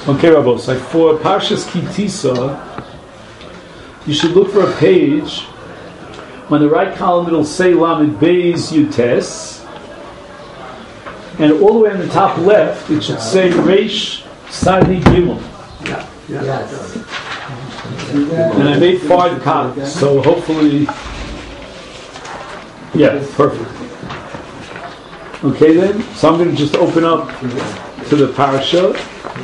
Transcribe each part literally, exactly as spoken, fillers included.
Okay, Rabosai, for Parshas Ki Tisa, you should look for a page. On the right column, it'll say Lamed Beis Yutes, and all the way on the top left, it should say Reish Sadi Gimel. Yeah. Yeah. Yes. And I made five copies, so hopefully, yeah, perfect. Okay then, so I'm going to just open up to the parasha.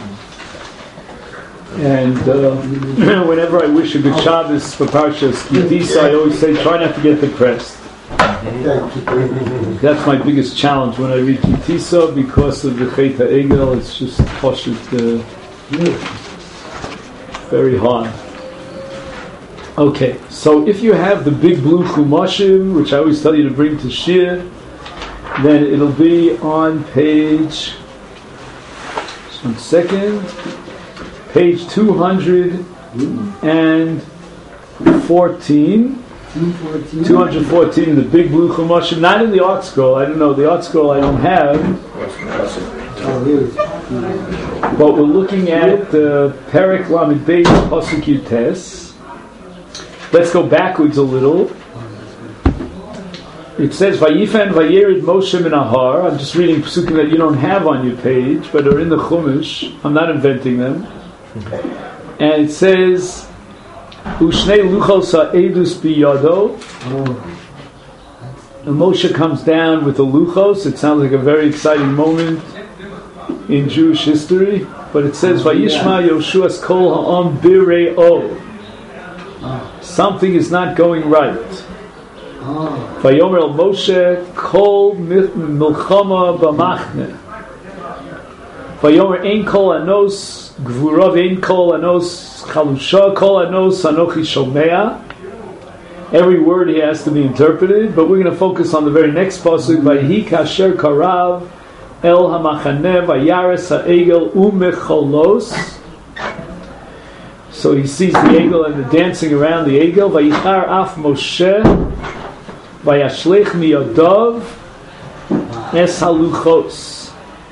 And uh, whenever I wish a good Shabbos for Parshas Ki Tisa, I always say, try not to get depressed. That's my biggest challenge when I read Ki Tisa, because of the Chet HaEgel. It's just poshut, uh, very hard. Okay, so if you have the big blue Chumashim, which I always tell you to bring to Shir, then it'll be on page, just one second, page two hundred fourteen. two hundred fourteen, the big blue Chumashim, not in the art scroll. I don't know, the art scroll I don't have. But we're looking at the Perek Lamed Beis Pasuk Yutes. Let's go backwards a little. It says, Vayifan Vayerid Moshe min Ahar. I'm just reading psukim that you don't have on your page, but are in the Chumash. I'm not inventing them. And it says, Ushnei luchos ha'edus biyado. And Moshe comes down with the luchos. It sounds like a very exciting moment in Jewish history. But it says, Vayishma Yoshua's kol ha'am bire'o. Something is not going right. Vayomer el Moshe kol milchama b'machne. Vayomer ein kol anos gvurav ein kol anos chalusha kol anos anochi shomea. Every word he has to be interpreted, but we're going to focus on the very next pasuk. Vayihi kasher karav el hamachaneh vayares ha'egel umecholos. So he sees the egel and the dancing around the egel. Vayichar af Moshe vayashlech miyadav es haluchos.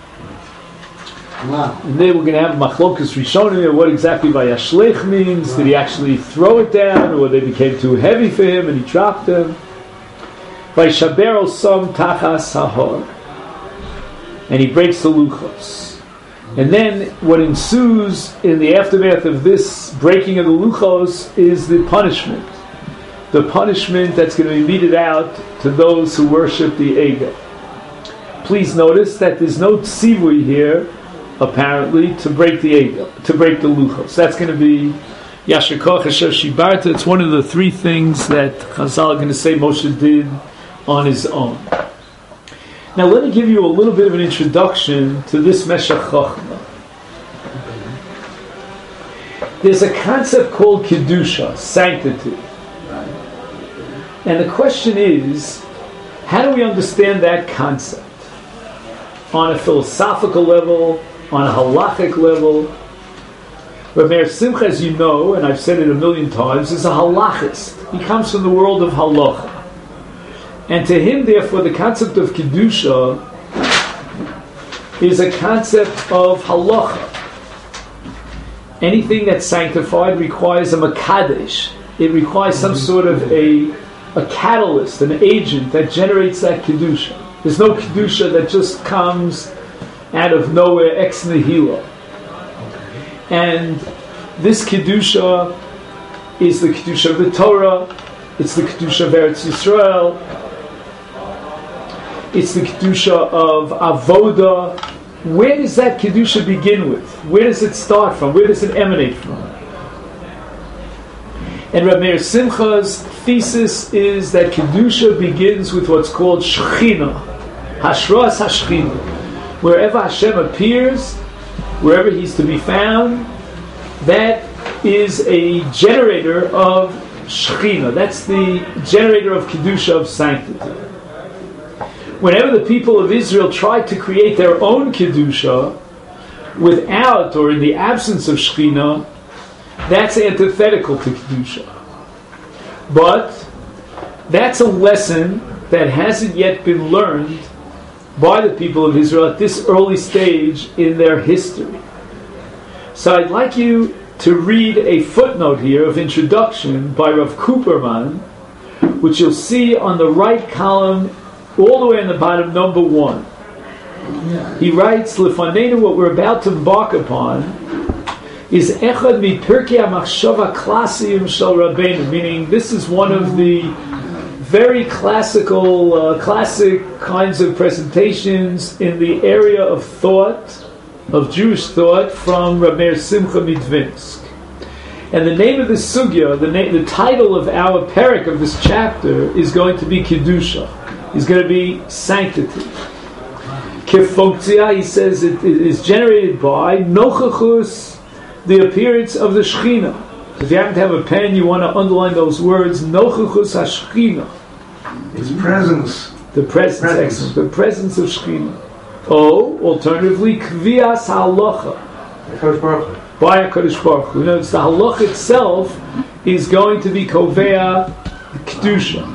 And then we're going to have machlokas rishonim. What exactly vayashlech means? Did he actually throw it down, or they became too heavy for him and he dropped them? Vayishaber osam tachas hahor, and he breaks the luchos. And then what ensues in the aftermath of this breaking of the luchos is the punishment. The punishment that's going to be meted out to those who worship the egel. Please notice that there's no tzivui here, apparently, to break the egel, to break the luchos. That's going to be Yasher Koach Asher Shibarta. It's one of the three things that Chazal are going to say Moshe did on his own. Now let me give you a little bit of an introduction to this Meshech Chochmah. There's a concept called Kedusha, sanctity. And the question is, how do we understand that concept? On a philosophical level, on a halachic level. Rav Meir Simcha, as you know, and I've said it a million times, is a halachist. He comes from the world of halacha. And to him, therefore, the concept of Kedusha is a concept of halacha. Anything that's sanctified requires a makadesh. It requires some sort of a, a catalyst, an agent that generates that Kedusha. There's no Kedusha that just comes out of nowhere, ex nihilo. And this Kedusha is the Kedusha of the Torah, it's the Kedusha of Eretz Yisrael, it's the Kedusha of Avoda. Where does that Kedusha begin with? Where does it start from? Where does it emanate from? And Rav Meir Simcha's thesis is that Kedusha begins with what's called Shechina, Hashras HaShechina. Wherever Hashem appears, wherever He's to be found, that is a generator of Shechina. That's the generator of Kedusha, of sanctity. Whenever the people of Israel tried to create their own Kedusha without or in the absence of Shechina, that's antithetical to Kedusha. But that's a lesson that hasn't yet been learned by the people of Israel at this early stage in their history. So I'd like you to read a footnote here of introduction by Rav Kuperman, which you'll see on the right column, all the way on the bottom, number one. He writes, Lefanenu, what we're about to embark upon is Echad mi Pirkei HaMachshava Klasiyim Shel Rabbeinu, meaning this is one of the very classical, uh, classic kinds of presentations in the area of thought, of Jewish thought, from Reb Meir Simcha Midvinsk. And the name of this sugya, the name, the title of our parak of this chapter is going to be Kedusha. Is going to be sanctity. Kefunktzia, he says, it, it is generated by Nochachus, the appearance of the Shechina. If you happen to have a pen, you want to underline those words, Nochachus HaShechina. Its presence. The presence, presence. Excellent. The presence of Shechina. Or, alternatively, Kvias HaHalacha. By HaKadosh Baruch Hu. You know, it's the halacha itself is going to be Kovea Kedusha.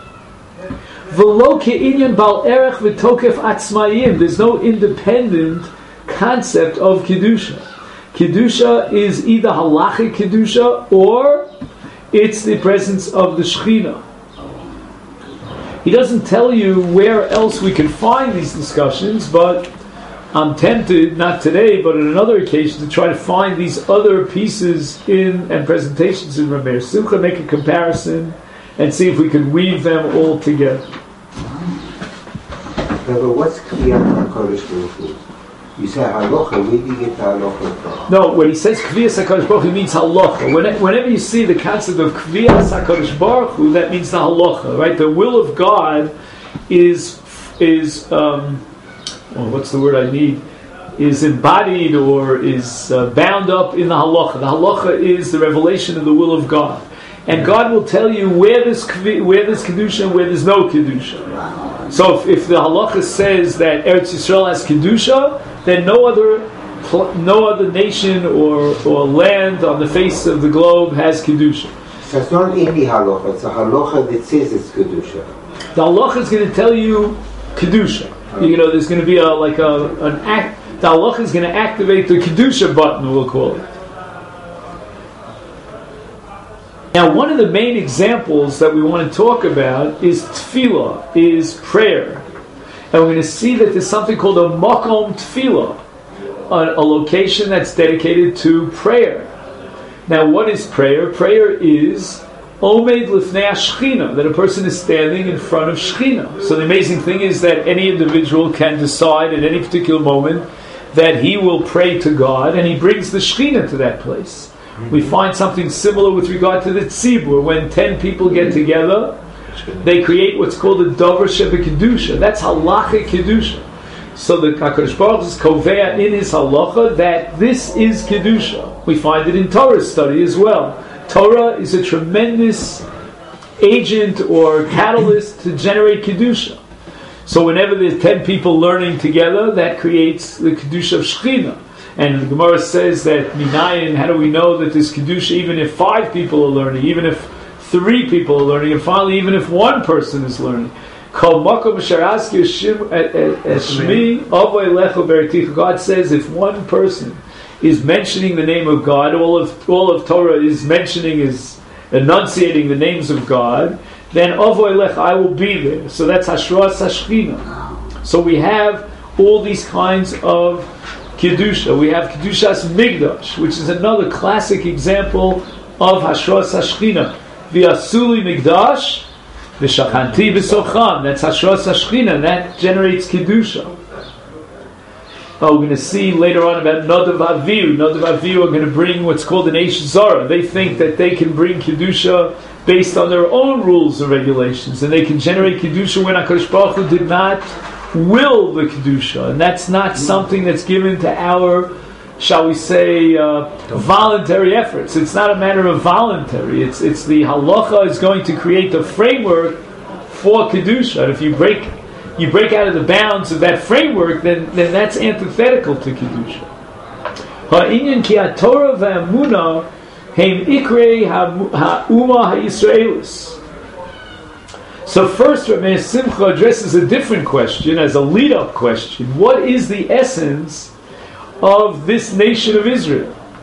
V'lo ke'inyan bal erech v'tokef atzmayim. There's no independent concept of Kedusha. Kedusha is either halachic Kedusha or it's the presence of the Shechina. He doesn't tell you where else we can find these discussions, but I'm tempted, not today, but on another occasion, to try to find these other pieces in and presentations in Reb Meir Simcha, make a comparison, and see if we can weave them all together. Yeah, but what's Kviyat HaKadosh Baruch Hu? You say halacha, where do you get the halacha from? No, when he says Kviyas HaKadosh Baruch Hu, he means halacha. When, whenever you see the concept of Kviyas HaKadosh Baruch Hu, that means the halacha, right? The will of God is, is um, well, what's the word I need? Is embodied or is uh, bound up in the halacha. The halacha is the revelation of the will of God. And God will tell you where there's, where there's Kedusha and where there's no Kedusha. So if, if the halacha says that Eretz Yisrael has Kedusha, then no other no other nation or, or land on the face of the globe has Kedusha. So it's not any halacha, it's a halacha that says it's Kedusha. The halacha is going to tell you Kedusha. You know, there's going to be a like a an act. The halacha is going to activate the Kedusha button, we'll call it. Now, one of the main examples that we want to talk about is tefillah, is prayer. And we're going to see that there's something called a makom tefillah, a, a location that's dedicated to prayer. Now, what is prayer? Prayer is omed lifnei Shechina, that a person is standing in front of Shechina. So the amazing thing is that any individual can decide at any particular moment that he will pray to God, and he brings the Shechina to that place. We find something similar with regard to the tzibur. When ten people get together, they create what's called a davar shebekedusha. That's halachic kedusha. So the HaKadosh Baruch Hu is kovea in his halacha that this is kedusha. We find it in Torah study as well. Torah is a tremendous agent or catalyst to generate kedusha. So whenever there's ten people learning together, that creates the kedusha of Shechina. And the Gemara says that minayin, how do we know that there's kedusha even if five people are learning, even if three people are learning, and finally even if one person is learning? God says if one person is mentioning the name of God, all of all of Torah is mentioning, is enunciating the names of God, then Avoy Lech, I will be there. So that's Hashras Hashchina. So we have all these kinds of Kedusha. We have Kedushas Migdash, which is another classic example of Hashras Hashchina. V'asuli Migdash, v'shachanti b'socham. That's Hashras Hashchina. That generates Kedusha. Oh, we're going to see later on about Nadav Avihu. Nadav Avihu are going to bring what's called an Eish Zara. They think that they can bring Kedusha based on their own rules and regulations, and they can generate Kedusha when HaKadosh Baruch Hu did not will the Kedusha, and that's not something that's given to our, shall we say, uh, voluntary efforts. It's not a matter of voluntary. It's it's the halacha is going to create the framework for Kedusha. And if you break you break out of the bounds of that framework, then, then that's antithetical to Kedusha. Ha'inyan ki ha'Torah v'Emunah heim ikrei ha'uma ha'Yisraelis. So first, Reb Meir Simcha addresses a different question as a lead-up question. What is the essence of this nation of Israel?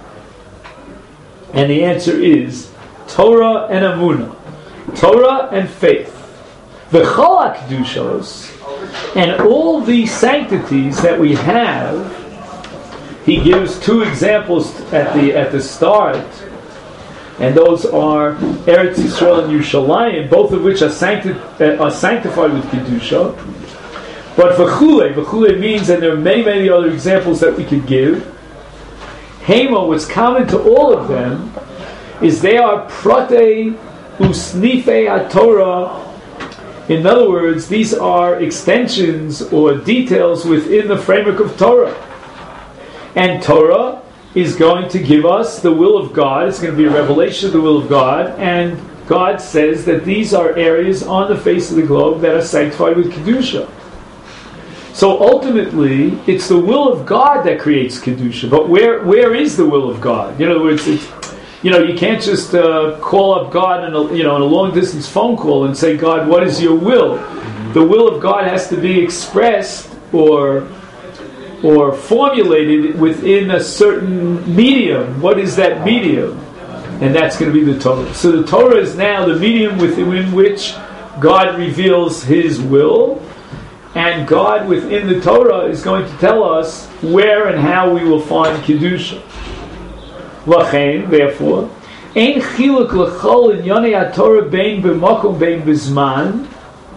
And the answer is Torah and Amunah. Torah and faith. V'chol HaKedushos, and all the sanctities that we have, he gives two examples at the at the start, and those are Eretz Yisrael and Yerushalayim, both of which are, sancti- uh, are sanctified with Kedusha. But v'chule, v'chule means, and there are many, many other examples that we could give. Hema, what's common to all of them, is they are protei usnifei HaTorah. In other words, these are extensions or details within the framework of Torah. And Torah is going to give us the will of God. It's going to be a revelation of the will of God. And God says that these are areas on the face of the globe that are sanctified with Kedusha. So ultimately, it's the will of God that creates Kedusha. But where where is the will of God? In other words, it's, you know, you can't just uh, call up God in a, you know, in a long-distance phone call and say, God, what is your will? Mm-hmm. The will of God has to be expressed or or formulated within a certain medium. What is that medium? And that's going to be the Torah. So the Torah is now the medium within which God reveals His will. And God within the Torah is going to tell us where and how we will find Kedusha. Lachein, therefore, ein chiluk l'chol inyonei HaTorah bein b'makom bein b'zman.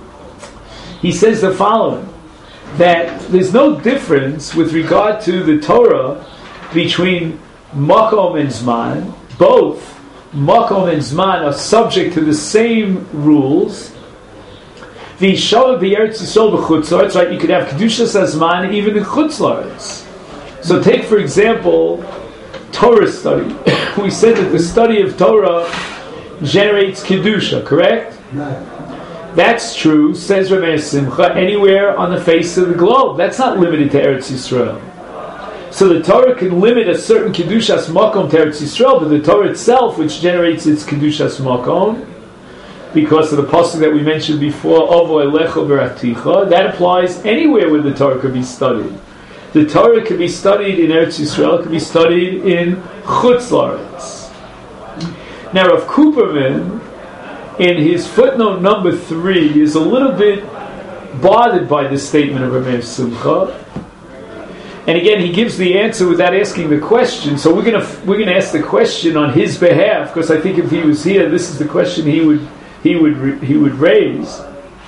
He says the following, that there's no difference with regard to the Torah between makom and zman. Both makom and zman are subject to the same rules. The Shabbat b'Eretz Yisrael b'chutz la'aretz, right? You could have Kedushas Azman even in chutz la'aretz. So take, for example, Torah study. We said that the study of Torah generates Kedusha, correct? No. That's true, says Rameir Simcha, anywhere on the face of the globe. That's not limited to Eretz Yisrael. So the Torah can limit a certain Kedushas Makom to Eretz Yisrael, but the Torah itself, which generates its Kedushas Makom, because of the pasuk that we mentioned before, Ovo Elecha Beraticha, that applies anywhere where the Torah could be studied. The Torah could be studied in Eretz Yisrael, it could be studied in Chutz La'aretz. Now, Rav Kuperman, in his footnote number three, is a little bit bothered by this statement of Rameir Simcha. And again, he gives the answer without asking the question. So we're going to we're going to ask the question on his behalf, because I think if he was here, this is the question he would he would he would raise.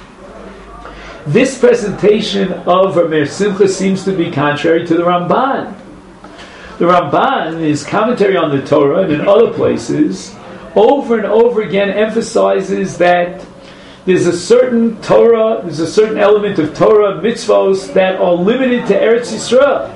This presentation of Rameir Simcha seems to be contrary to the Ramban. The Ramban, in his commentary on the Torah and in other places, over and over again emphasizes that there's a certain Torah, there's a certain element of Torah, mitzvos, that are limited to Eretz Yisrael.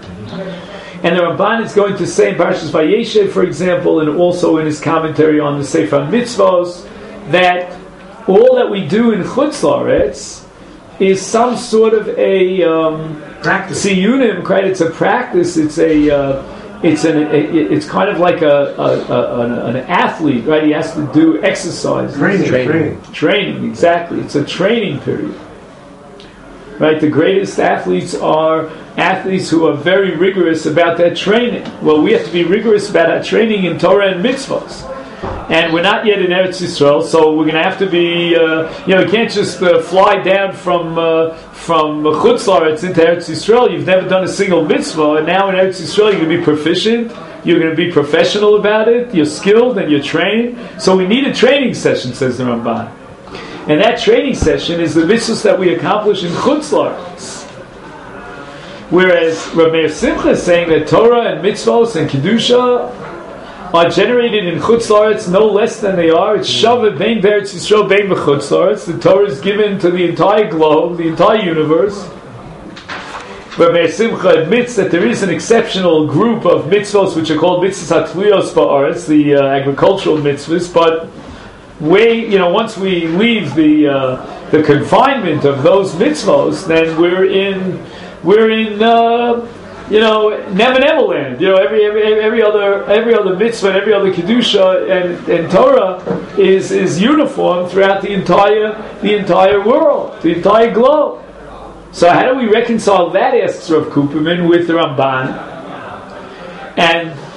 And the Ramban is going to say in Parashas Vayeshev, for example, and also in his commentary on the Sefer Mitzvos, that all that we do in Chutz La'aretz is some sort of a um, practice. Siyunim, right? It's a practice. It's a uh, it's an a, it's kind of like a, a, a an, an athlete, right? He has to do exercise, Training, training, training, training. Exactly. It's a training period, right? The greatest athletes are athletes who are very rigorous about their training. Well, we have to be rigorous about our training in Torah and mitzvahs. And we're not yet in Eretz Yisrael, so we're going to have to be, uh, you know, you can't just uh, fly down from uh, from Chutz La'aretz into Eretz Yisrael. You've never done a single mitzvah, and now in Eretz Yisrael you're going to be proficient, you're going to be professional about it, you're skilled and you're trained. So we need a training session, says the Ramban. And that training session is the mitzvahs that we accomplish in Chutz La'aretz. Whereas Rameir Simcha is saying that Torah and mitzvahs and Kedusha are generated in Chutz La'aretz no less than they are. It's Shavah Bein Be'eretz Yisrael Bein B'Chutz La'aretz. The Torah is given to the entire globe, the entire universe. Rameir Simcha admits that there is an exceptional group of mitzvahs which are called mitzvahs hatluyos ba'aretz, the uh, agricultural mitzvahs, but way, you know, once we leave the uh, the confinement of those mitzvahs, then we're in we're in uh, you know, Never Never Land. You know, every every every other every other mitzvah, every other kedusha and, and Torah is is uniform throughout the entire the entire world, the entire globe. So how do we reconcile that, asks Rav Kuperman, with the Ramban? And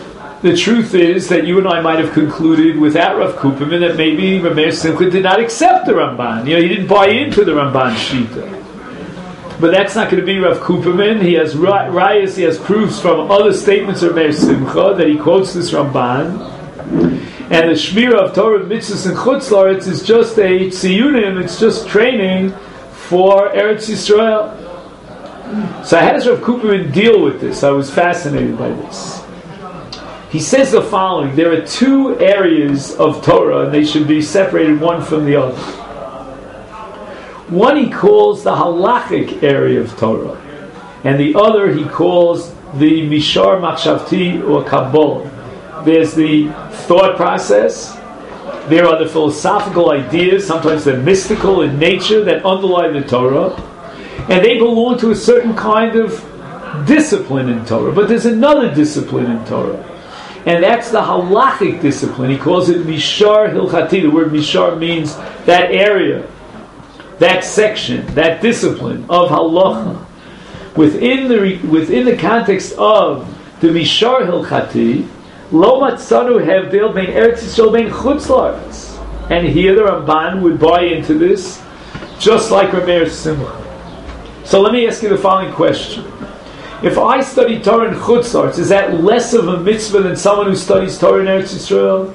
the truth is that you and I might have concluded without Rav Kuperman that maybe Rav Meir Simcha did not accept the Ramban. You know, he didn't buy into the Ramban Shita. But that's not going to be Rav Kuperman. He has rayas, he has proofs from other statements of Meir Simcha that he quotes this Ramban. And the Shmira of Torah, Mitzvahs, and Chutz La'aretz is just a tziyunim, it's just training for Eretz Yisrael. So how does Rav Kuperman deal with this? I was fascinated by this. He says the following: there are two areas of Torah, and they should be separated one from the other. One he calls the halachic area of Torah, and the other he calls the mishar machshavti or kabbalah. There's the thought process. There are the philosophical ideas, sometimes they're mystical in nature, that underlie the Torah, and they belong to a certain kind of discipline in Torah. But there's another discipline in Torah, and that's the halachic discipline. He calls it mishar hilchati. The word mishar means that area, that section, that discipline of halacha. Within the within the context of the mishar hilchati, lo matzanu hevdil bein Eretz Yisrael bein chutz la'aretz. And here the Ramban would buy into this, just like Rav Meir Simcha. So let me ask you the following question: if I study Torah in chutz la'aretz, is that less of a mitzvah than someone who studies Torah in Eretz Yisrael?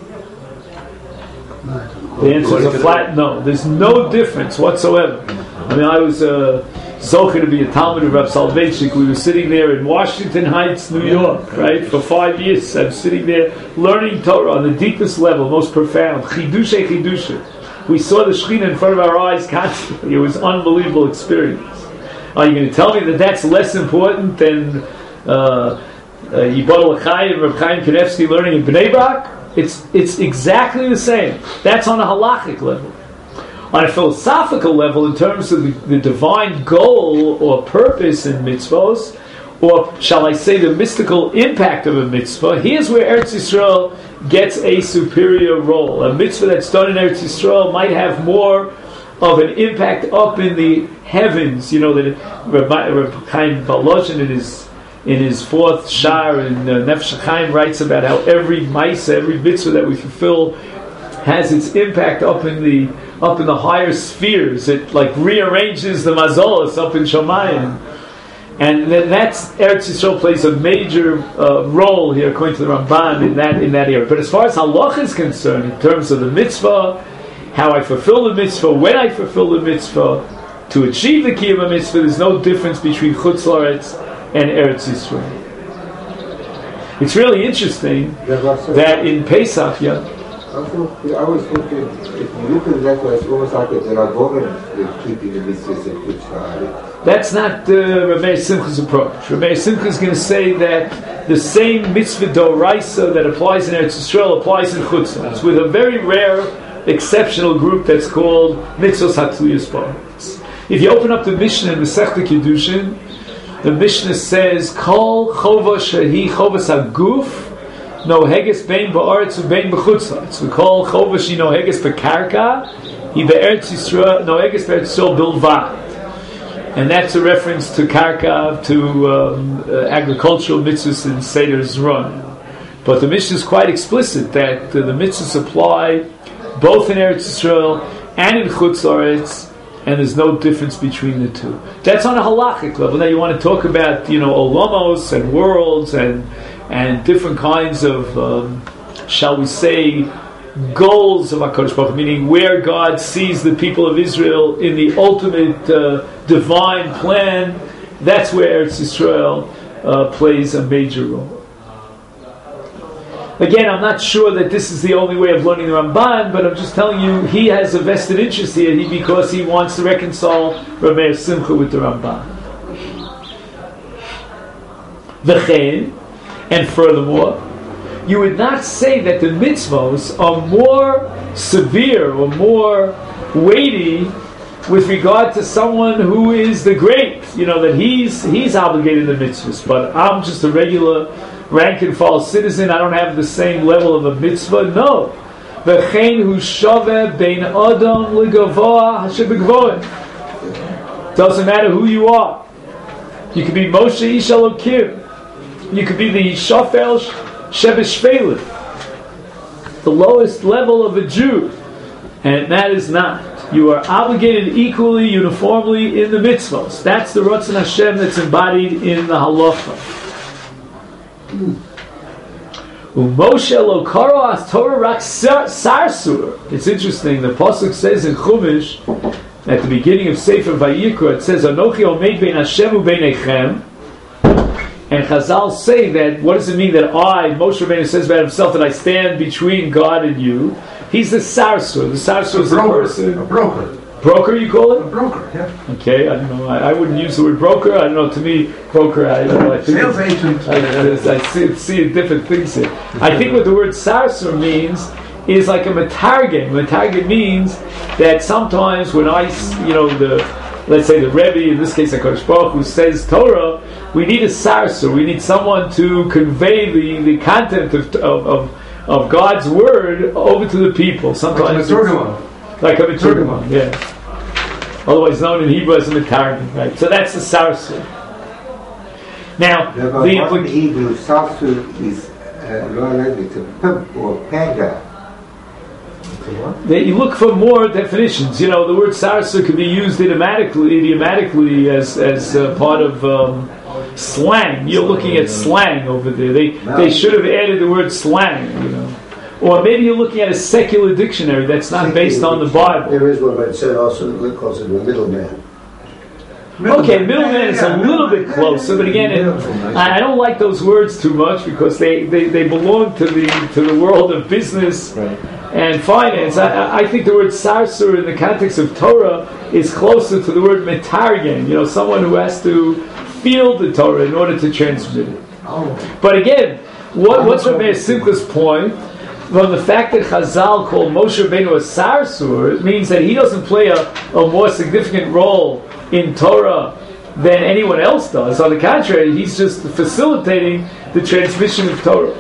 The answer is a flat no. There's no difference whatsoever. I mean, I was uh, zocher to be a Talmud of Rav Soloveitchik. We were sitting there in Washington Heights, New York, right? For five years, I'm sitting there learning Torah on the deepest level, most profound. Chidushay, chidushay. We saw the Shekhinah in front of our eyes constantly. It was an unbelievable experience. Are you going to tell me that that's less important than uh, Yibal Achai and Reb Chaim Kanevsky learning in Bnei Brak? It's it's exactly the same. That's on a halachic level. On a philosophical level, in terms of the, the divine goal or purpose in mitzvos, or shall I say the mystical impact of a mitzvah, here's where Eretz Yisrael gets a superior role. A mitzvah that's done in Eretz Yisrael might have more of an impact up in the heavens. You know, that Reb Chaim Volozhin in his in his fourth shar in uh, Nefesh Chaim writes about how every ma'aseh, every mitzvah that we fulfill has its impact up in the up in the higher spheres. It like rearranges the mazolos up in Shamayim, and then that's Eretz Yisrael plays a major uh, role here, according to the Ramban, in that in that area. But as far as halacha is concerned, in terms of the mitzvah, how I fulfill the mitzvah, when I fulfill the mitzvah, to achieve the kiyum of mitzvah, there's no difference between Chutz La'aretz and Eretz Yisrael. It's really interesting that in Pesach, yeah. I was thinking, if you look at it that way, it's almost like a Rabbanan keeping the mitzvahs in Chutz La'aretz. That's not uh, Rav Meir Simcha's approach. Rav Meir Simcha is going to say that the same mitzvah doraisa that applies in Eretz Yisrael applies in Chutz La'aretz, with a very rare, exceptional group that's called mitzvos hatluyos ba'aretz. If you open up the Mishnah in Masechta Kiddushin, the Mishnah says, Kol chova shehi chovas haguf noheges bein ba'aretz ubein b'chutz la'aretz. We call chova she noheges b'karka, he be'eretz Yisrael, noheges be'eretz Yisrael bilvad. And that's a reference to karka, to um, uh, agricultural mitzvahs in Seder Zron. But the Mishnah is quite explicit that uh, the mitzvahs apply both in Eretz Yisrael and in Chutz La'aretz, and there's no difference between the two. That's on a halachic level. Now you want to talk about, you know, olamos and worlds and and different kinds of, um, shall we say, goals of HaKadosh Baruch Hu, meaning where God sees the people of Israel in the ultimate uh, divine plan. That's where Eretz Yisrael uh, plays a major role. Again, I'm not sure that this is the only way of learning the Ramban, but I'm just telling you, he has a vested interest here he, because he wants to reconcile Rav Meir Simcha with the Ramban. V'chein, and furthermore, you would not say that the mitzvos are more severe or more weighty with regard to someone who is the great, you know, that he's he's obligated to mitzvahs, but I'm just a regular rank and file citizen, I don't have the same level of a mitzvah. No. V'chein hu shaveh bein adam l'gavoah hashabegvoah. Doesn't matter who you are. You could be Moshe Ish Elokim. You could be the Shafel Shebeshvelim, the lowest level of a Jew, and that is not. You are obligated equally, uniformly in the mitzvahs. That's the Ratzon Hashem that's embodied in the halacha. Moshe lo karo as Torah rak sarsur. It's interesting. The pasuk says in Chumash at the beginning of Sefer Vayikra, it says Anochi omeid bein Hashem u'beinechem. And Chazal say that, what does it mean that I, Moshe Rabbeinu says about himself, that I stand between God and you? He's the sarsur. The sarsur is a person. A broker. Broker, you call it? A broker, yeah. Okay, I don't know. I, I wouldn't use the word broker. I don't know. To me, broker, I don't know. I think Sales agent. I, I, I see, see different things here. I think what the word sarsur means is like a metargim. Metargim means that sometimes when I, you know, the let's say the Rebbe, in this case HaKadosh Baruch Hu, says Torah, we need a sarsur. We need someone to convey the, the content of, of, of, of God's word over to the people. Sometimes like a meturgamon. Like a meturgamon, yeah. Otherwise known in Hebrew as a metargim, right? So that's the sarsur. Now, the, the impl- in Hebrew, sarsur is uh, it's a pimp or panga. That you look for more definitions. You know, the word sarsur could be used idiomatically, idiomatically as as uh, part of um, slang. You're looking at slang over there. They they should have added the word slang. You know, or maybe you're looking at a secular dictionary that's not based on the Bible. There is one, but it said also that calls it a middleman. Okay, middleman is a little bit closer, but again, it, I, I don't like those words too much because they, they, they belong to the to the world of business and finance. I, I think the word sarsur in the context of Torah is closer to the word metargen. You know, someone who has to feel the Torah in order to transmit it. But again, what, what's Rabbi Simcha's point? From the fact that Chazal called Moshe Rabbeinu a sarsur, it means that he doesn't play a, a more significant role in Torah than anyone else does. On the contrary, he's just facilitating the transmission of Torah.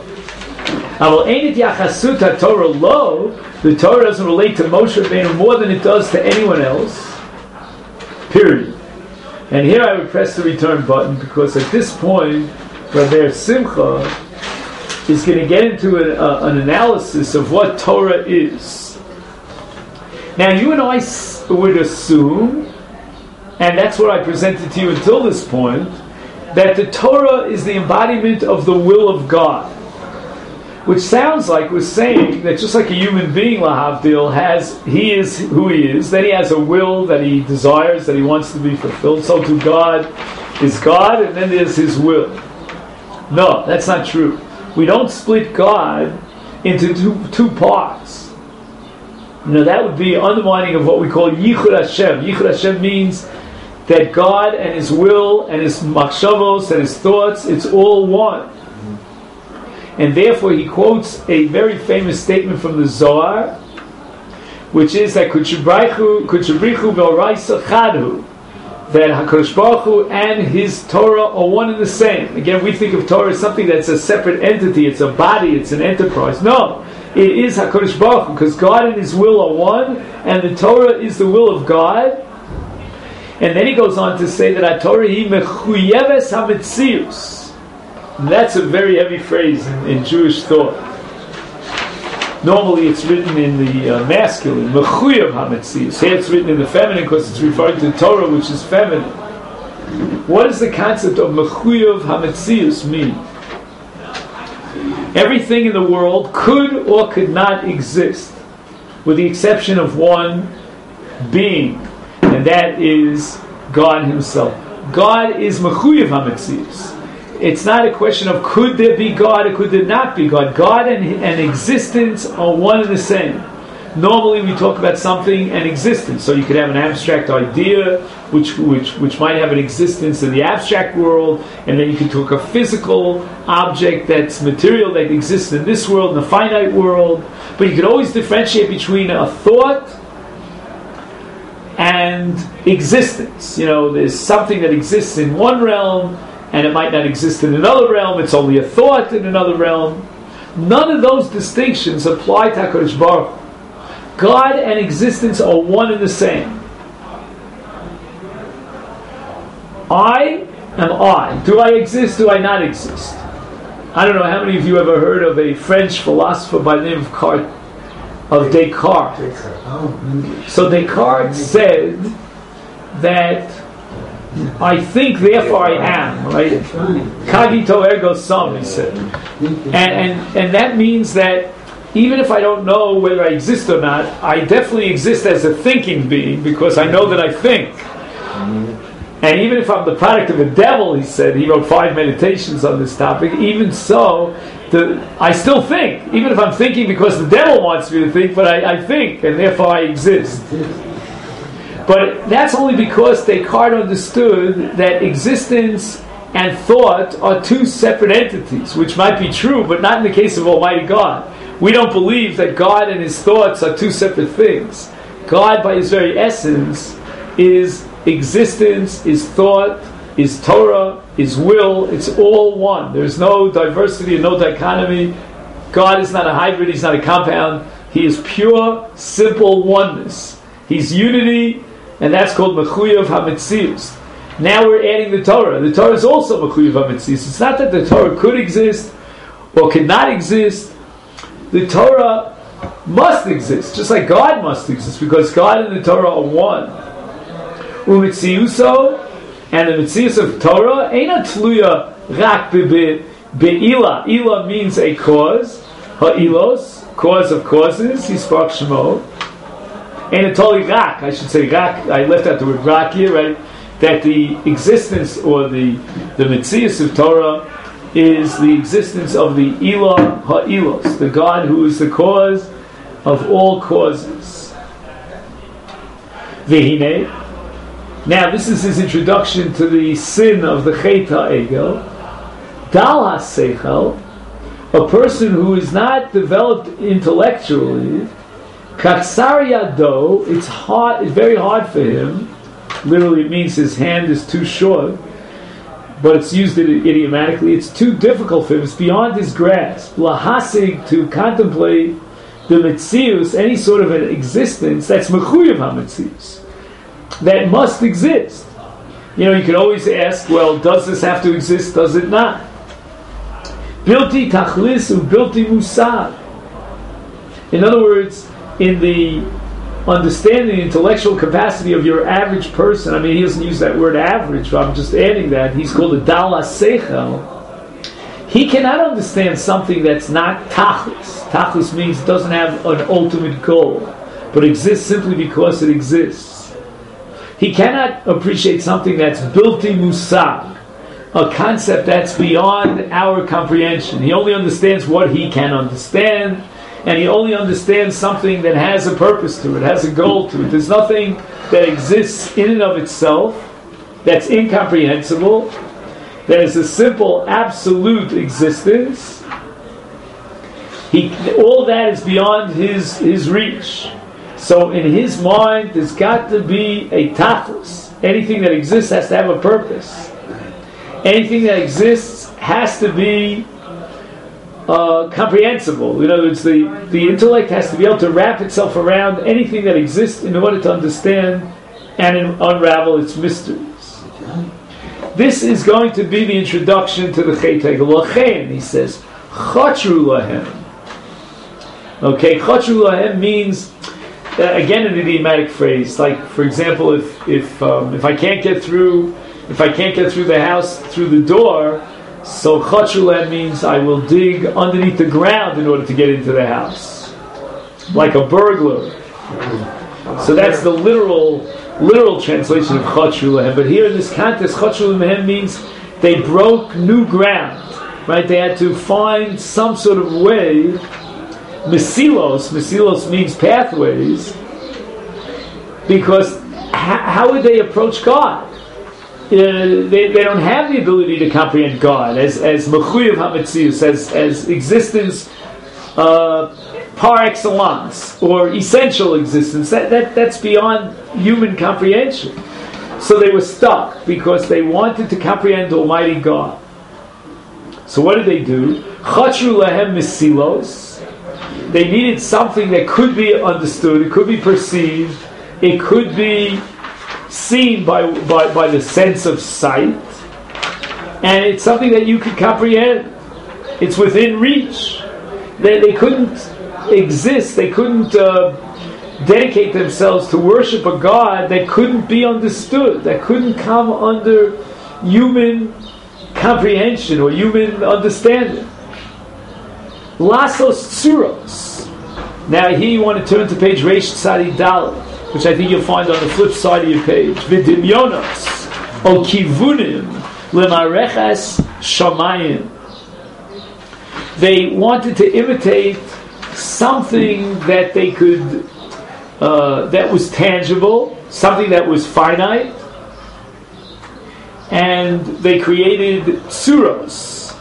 The Torah doesn't relate to Moshe Rabbeinu more than it does to anyone else. Period. And here I would press the return button because at this point, Rabbi Simcha is going to get into an, uh, an analysis of what Torah is. Now, you and I s- would assume, and that's what I presented to you until this point, that the Torah is the embodiment of the will of God. Which sounds like we're saying that just like a human being, lahavdil, has, he is who he is, then he has a will that he desires, that he wants to be fulfilled, so to God is God, and then there's his will. No, that's not true. We don't split God into two, two parts. You know, that would be undermining of what we call Yichud Hashem. Yichud Hashem means that God and His will and His machshavos and His thoughts, it's all one. And therefore he quotes a very famous statement from the Zohar, which is that Kutshabrichu V'Oraisa Chadhu, that HaKadosh Baruch Hu and His Torah are one and the same. Again, we think of Torah as something that's a separate entity, it's a body, it's an enterprise. No, it is HaKadosh Baruch Hu, because God and His will are one, and the Torah is the will of God. And then he goes on to say that HaTorah hi mechuyeves hametzius. That's a very heavy phrase in, in Jewish thought. Normally it's written in the uh, masculine, mechuyev hametzius. Here it's written in the feminine because it's referring to Torah, which is feminine. What does the concept of mechuyev hametzius mean? Everything in the world could or could not exist, with the exception of one being, and that is God Himself. God is mechuyev hametzius. It's not a question of could there be God or could there not be God. God and, and existence are one and the same. Normally we talk about something and existence. So you could have an abstract idea which, which, which might have an existence in the abstract world, and then you could talk a physical object that's material that exists in this world, in the finite world. But you could always differentiate between a thought and existence. You know, there's something that exists in one realm and it might not exist in another realm, it's only a thought in another realm. None of those distinctions apply to HaKadosh Baruch Hu. God and existence are one and the same. I am I. Do I exist? Do I not exist? I don't know how many of you ever heard of a French philosopher by the name of, Car- of Descartes. So Descartes said that I think, therefore I am, right? Cogito ergo sum, he said. And, and, and that means that even if I don't know whether I exist or not, I definitely exist as a thinking being because I know that I think. And even if I'm the product of a devil, he said, he wrote five meditations on this topic, even so, the, I still think. Even if I'm thinking because the devil wants me to think, but I, I think, and therefore I exist. But that's only because Descartes understood that existence and thought are two separate entities, which might be true, but not in the case of Almighty God. We don't believe that God and His thoughts are two separate things. God, by His very essence, is existence, is thought, is Torah, is will. It's all one. There's no diversity and no dichotomy. God is not a hybrid. He's not a compound. He is pure, simple oneness. He's unity, and that's called Mechuyev HaMetzius. Now we're adding the Torah. The Torah is also Mechuyev HaMetzius. It's not that the Torah could exist or could not exist. The Torah must exist, just like God must exist, because God and the Torah are one. Umitziuso, and the Metzius of Torah, Eina Tluya Rak Be'ila. Ila means a cause. Ha'ilos, cause of causes. Yispak Shemo. Eina Toli Rak, I should say Rak, I left out the word Rak here, right? That the existence or the, the Metzius of Torah is the existence of the Ilah Ha'ilos, the God who is the cause of all causes. Vehine. Now this is his introduction to the sin of the Chet HaEgel. Dal HaSeichel, a person who is not developed intellectually, Katsar Yado, it's hard, it's very hard for him. Literally it means his hand is too short, but it's used idiomatically. It's too difficult for him. It's beyond his grasp. Lahasig, to contemplate the Metzius, any sort of an existence that's Mechuyev HaMetzius, that must exist. You know, you can always ask, well, does this have to exist? Does it not? Bilti tachlis u bilti musag. In other words, in the understanding the intellectual capacity of your average person, I mean, he doesn't use that word average, but I'm just adding that. He's called a Dal HaSeichel. He cannot understand something that's not tachlis. Tachlis means it doesn't have an ultimate goal, but exists simply because it exists. He cannot appreciate something that's bilti musag, a concept that's beyond our comprehension. He only understands what he can understand, and he only understands something that has a purpose to it, has a goal to it. There's nothing that exists in and of itself that's incomprehensible. There's a simple, absolute existence. He, all that is beyond his, his reach. So in his mind, there's got to be a tachlis. Anything that exists has to have a purpose. Anything that exists has to be Uh, comprehensible. In other words, the, the intellect has to be able to wrap itself around anything that exists in order to understand and in, unravel its mysteries. This is going to be the introduction to the Chet HaEgel. Lachen, he says, Chotru lahem. Okay, Chotru lahem means, uh, again, an idiomatic phrase. Like, for example, if if um, if I can't get through, if I can't get through the house through the door, so Chotrulan means I will dig underneath the ground in order to get into the house, like a burglar. So that's the literal literal translation of Chotrulan. But here in this context, Chotrulan means they broke new ground. Right? They had to find some sort of way. Mesilos, Mesilos means pathways, because h- how would they approach God? Uh, they, they don't have the ability to comprehend God as as Mechuyev HaMetzius, as as existence uh, par excellence or essential existence. That that that's beyond human comprehension. So they were stuck because they wanted to comprehend Almighty God. So what did they do? Chotru lahem mesilos. They needed something that could be understood, it could be perceived, it could be seen by, by, by the sense of sight, and it's something that you could comprehend. It's within reach. They, they couldn't exist. They couldn't uh, dedicate themselves to worship a God that couldn't be understood, that couldn't come under human comprehension or human understanding. Lasos tsuros. Now here you want to turn to page Reish Tzadi Dalet, which I think you'll find on the flip side of your page. V'dimyonos o kivunim lemarechas shamayim. They wanted to imitate something that they could, uh, that was tangible, something that was finite, and they created tsuros,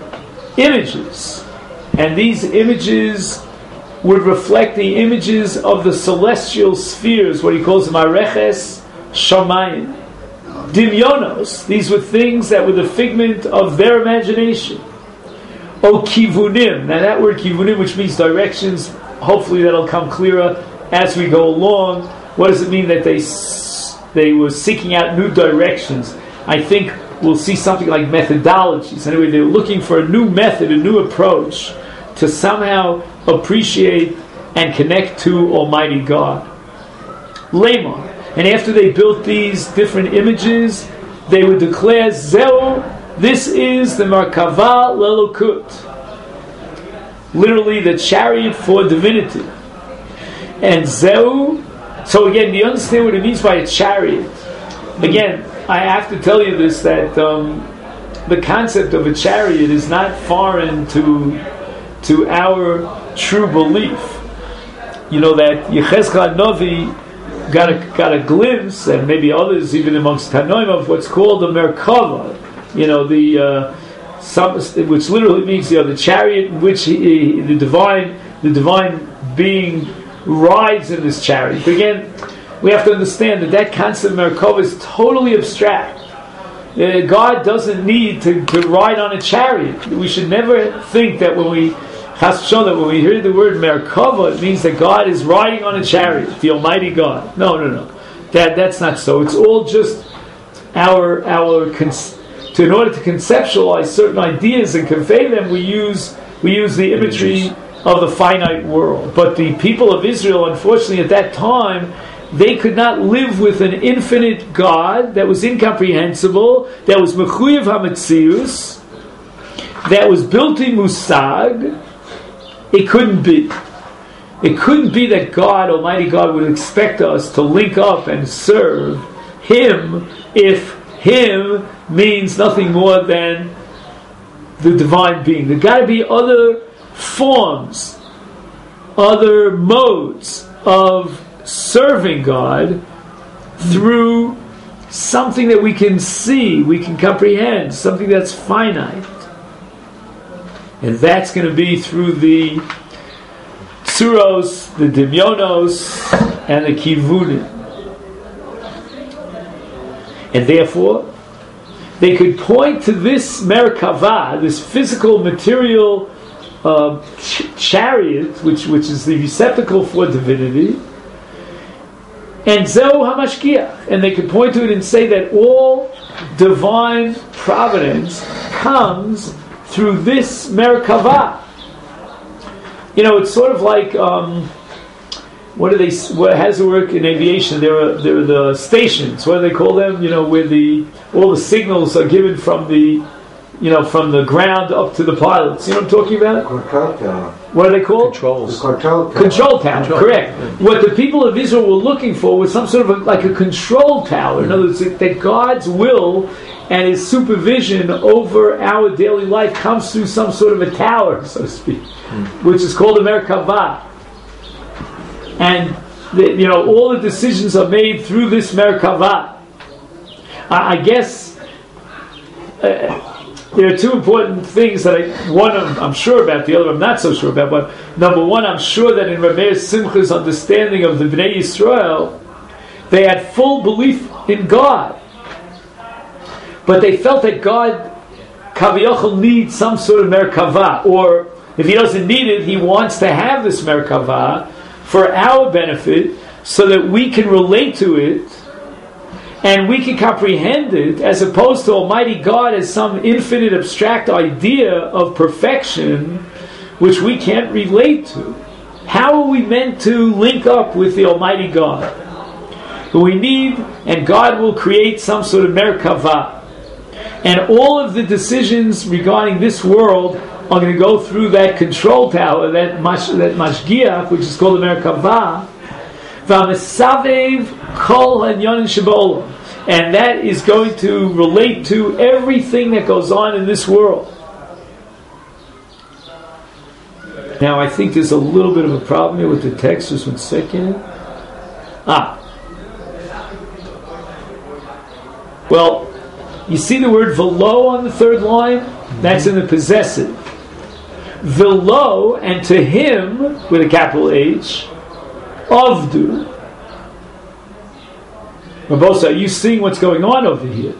images, and these images would reflect the images of the celestial spheres, what he calls them areches shamayim. Dimyonos, these were things that were the figment of their imagination. O kivunim, now that word kivunim, which means directions, hopefully that'll come clearer as we go along. What does it mean that they they were seeking out new directions? I think we'll see something like methodologies. Anyway, they're looking for a new method, a new approach to somehow appreciate and connect to Almighty God. Lemon. And after they built these different images, they would declare, Zeu, this is the Merkava Lelokut. Literally the chariot for divinity. And Zeu, so again, do you understand what it means by a chariot? Again, I have to tell you this, that um, the concept of a chariot is not foreign to to our true belief. You know that Yechezkel Novi got a got a glimpse, and maybe others even amongst Tanoim, of what's called the Merkava. You know, the uh, some, which literally means, you know, the chariot in which he, he, the divine the divine being rides in this chariot. But again, we have to understand that that concept of Merkava is totally abstract. Uh, God doesn't need to, to ride on a chariot. We should never think that when we Chas v'shalom, that when we hear the word Merkava, it means that God is riding on a chariot, the Almighty God. No, no, no. That that's not so. It's all just our our cons- to in order to conceptualize certain ideas and convey them, we use we use the imagery of the finite world. But the people of Israel, unfortunately, at that time, they could not live with an infinite God that was incomprehensible, that was mechuyev hametzius, that was built in musag. It couldn't be. It couldn't be that God, Almighty God, would expect us to link up and serve Him if Him means nothing more than the divine being. There got to be other forms, other modes of serving God through something that we can see, we can comprehend, something that's finite. And that's going to be through the tsuros, the dimyonos, and the kivunim. And therefore, they could point to this Merkava, this physical, material uh, ch- chariot, which which is the receptacle for divinity, and Zeu HaMashgiach. And they could point to it and say that all divine providence comes through this Merkava. You know, it's sort of like, um, what do they, what, how does it work in aviation? There are, there are the stations, what do they call them? You know, where the, all the signals are given from the, you know, from the ground up to the pilots. You know what I'm talking about? Control tower. What are they called? Controls. The control tower. Control tower, Control. correct. Yeah. What the people of Israel were looking for was some sort of a, like a control tower. In other words, that God's will and His supervision over our daily life comes through some sort of a tower, so to speak, mm. which is called a Merkava. And the, you know, all the decisions are made through this Merkava. I, I guess uh, there are two important things that I, one I'm, I'm sure about, the other I'm not so sure about. But number one, I'm sure that in Rabbi Simcha's understanding of the Bnei Yisrael, they had full belief in God. But they felt that God, Kaviyachal, needs some sort of Merkava, or if He doesn't need it, He wants to have this Merkava for our benefit, so that we can relate to it, and we can comprehend it, as opposed to Almighty God as some infinite abstract idea of perfection which we can't relate to. How are we meant to link up with the Almighty God? But we need, and God will create some sort of Merkava. And all of the decisions regarding this world are going to go through that control tower, that mash, that mashgiach, which is called the Merkava. V'amesavev kol hanyonin sheba'olam. And that is going to relate to everything that goes on in this world. Now, I think there's a little bit of a problem here with the text. Just one second. Ah. Well, you see the word velo on the third line? That's in the possessive. Velo, and to him, with a capital H, avdu. Rabosa, are you seeing what's going on over here?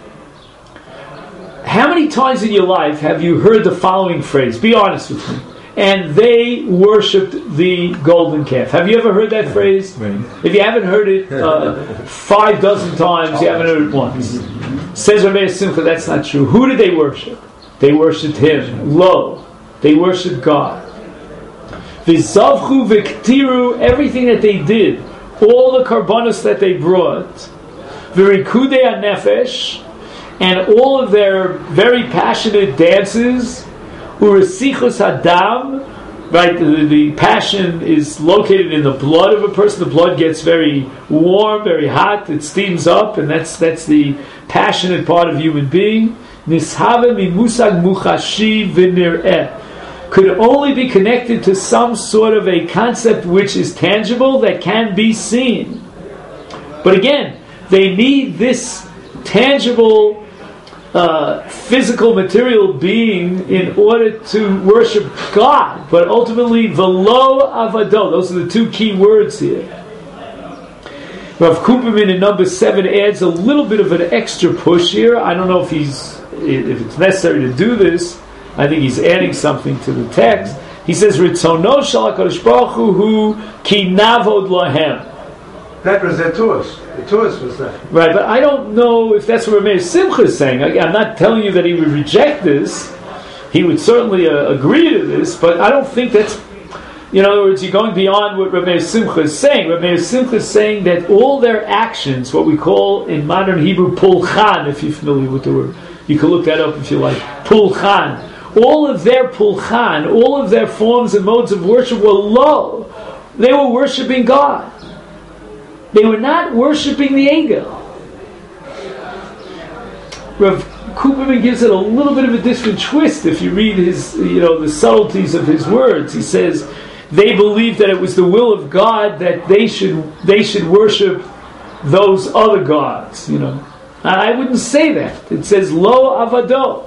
How many times in your life have you heard the following phrase? Be honest with me. And they worshipped the golden calf. Have you ever heard that phrase? Right. If you haven't heard it uh, five dozen times, you haven't heard it once. Says Rabbi Simcha, that's not true. Who did they worship? They worshipped him. Lo. They worshipped God. V'zavchu v'ktiru, everything that they did, all the karbanos that they brought, v'rikudei hanefesh, and all of their very passionate dances, uresichos hadam, right? The, the passion is located in the blood of a person. The blood gets very warm, very hot. It steams up, and that's that's the passionate part of human being. Nishave mimusag muchashi v'nir'eh, could only be connected to some sort of a concept which is tangible, that can be seen. But again, they need this tangible, uh, physical, material being in order to worship God. But ultimately, velo avado, those are the two key words here. Rav Kuperman in number seven adds a little bit of an extra push here. I don't know if he's if it's necessary to do this. I think he's adding something to the text. He says, "Ritzono shel HaKadosh Baruch Hu ki navod lahem." That was their tours. The tours was that. Right, but I don't know if that's what Rameir Simcha is saying. I, I'm not telling you that he would reject this. He would certainly uh, agree to this, but I don't think that's. In other words, you're going beyond what Rameir Simcha is saying. Rameir Simcha is saying that all their actions, what we call in modern Hebrew pulchan, if you're familiar with the word, you can look that up if you like. Pulchan. All of their pulchan, all of their forms and modes of worship were low. They were worshiping God. They were not worshiping the Egel. Rav Kuperman gives it a little bit of a different twist if you read his, you know, the subtleties of his words. He says they believed that it was the will of God that they should they should worship those other gods. You know, I wouldn't say that. It says lo avado.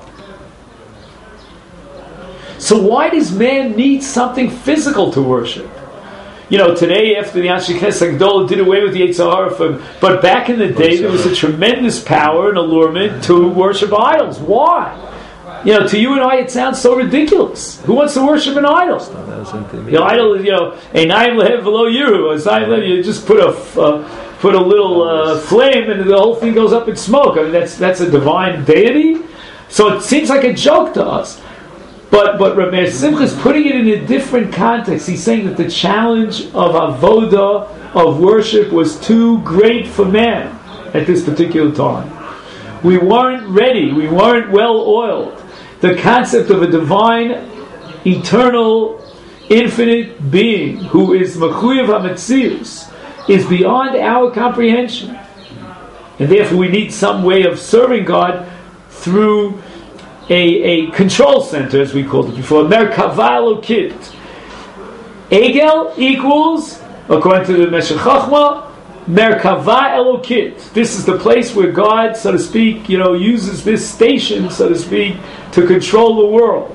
So why does man need something physical to worship? You know, today after the Anshe Knesset Gdolah did away with the Yetzer Hara, but back in the day there was a tremendous power and allurement to worship idols. Why? You know, to you and I it sounds so ridiculous. Who wants to worship an idol? The idol is, you know, Einayim lehev v'lo yiru. You just put a uh, put a little uh, flame and the whole thing goes up in smoke. I mean, that's that's a divine deity. So it seems like a joke to us. But but Rameir Simcha is putting it in a different context. He's saying that the challenge of avoda, of worship, was too great for man at this particular time. We weren't ready. We weren't well oiled. The concept of a divine, eternal, infinite being who is Mechuyev HaMetzius is beyond our comprehension. And therefore we need some way of serving God through A, a control center, as we called it before, Merkava Elokit. Egel equals, according to the Meshech Chochmah, Merkava Elokit. This is the place where God, so to speak, you know, uses this station, so to speak, to control the world.